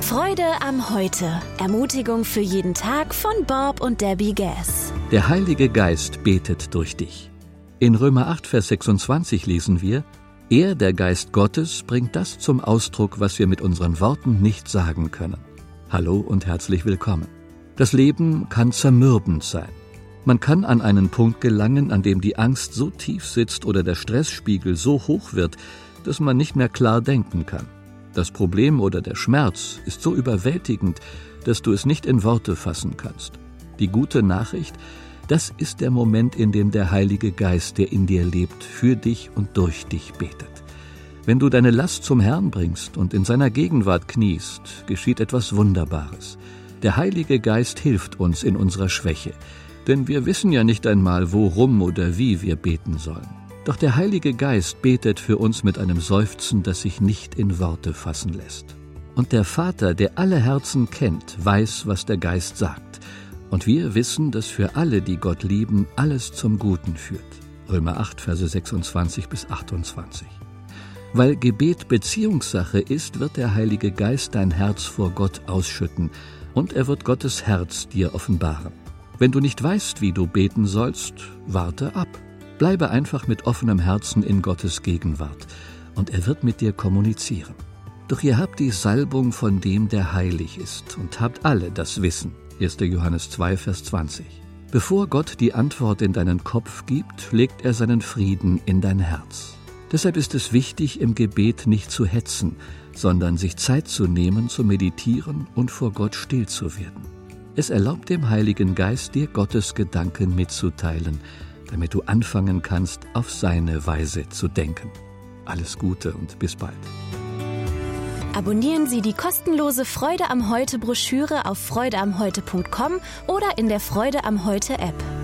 Freude am Heute. Ermutigung für jeden Tag von Bob und Debbie Gass. Der Heilige Geist betet durch dich. In Römer 8, Vers 26 lesen wir: Er, der Geist Gottes, bringt das zum Ausdruck, was wir mit unseren Worten nicht sagen können. Hallo und herzlich willkommen. Das Leben kann zermürbend sein. Man kann an einen Punkt gelangen, an dem die Angst so tief sitzt oder der Stressspiegel so hoch wird, dass man nicht mehr klar denken kann. Das Problem oder der Schmerz ist so überwältigend, dass du es nicht in Worte fassen kannst. Die gute Nachricht: Das ist der Moment, in dem der Heilige Geist, der in dir lebt, für dich und durch dich betet. Wenn du deine Last zum Herrn bringst und in seiner Gegenwart kniest, geschieht etwas Wunderbares. Der Heilige Geist hilft uns in unserer Schwäche, denn wir wissen ja nicht einmal, worum oder wie wir beten sollen. Doch der Heilige Geist betet für uns mit einem Seufzen, das sich nicht in Worte fassen lässt. Und der Vater, der alle Herzen kennt, weiß, was der Geist sagt. Und wir wissen, dass für alle, die Gott lieben, alles zum Guten führt. Römer 8, Verse 26 bis 28. Weil Gebet Beziehungssache ist, wird der Heilige Geist dein Herz vor Gott ausschütten und er wird Gottes Herz dir offenbaren. Wenn du nicht weißt, wie du beten sollst, warte ab. Bleibe einfach mit offenem Herzen in Gottes Gegenwart und er wird mit dir kommunizieren. Doch ihr habt die Salbung von dem, der heilig ist, und habt alle das Wissen. 1. Johannes 2, Vers 20. Bevor Gott die Antwort in deinen Kopf gibt, legt er seinen Frieden in dein Herz. Deshalb ist es wichtig, im Gebet nicht zu hetzen, sondern sich Zeit zu nehmen, zu meditieren und vor Gott still zu werden. Es erlaubt dem Heiligen Geist, dir Gottes Gedanken mitzuteilen, damit du anfangen kannst, auf seine Weise zu denken. Alles Gute und bis bald. Abonnieren Sie die kostenlose Freude am Heute Broschüre auf freudeamheute.com oder in der Freude am Heute App.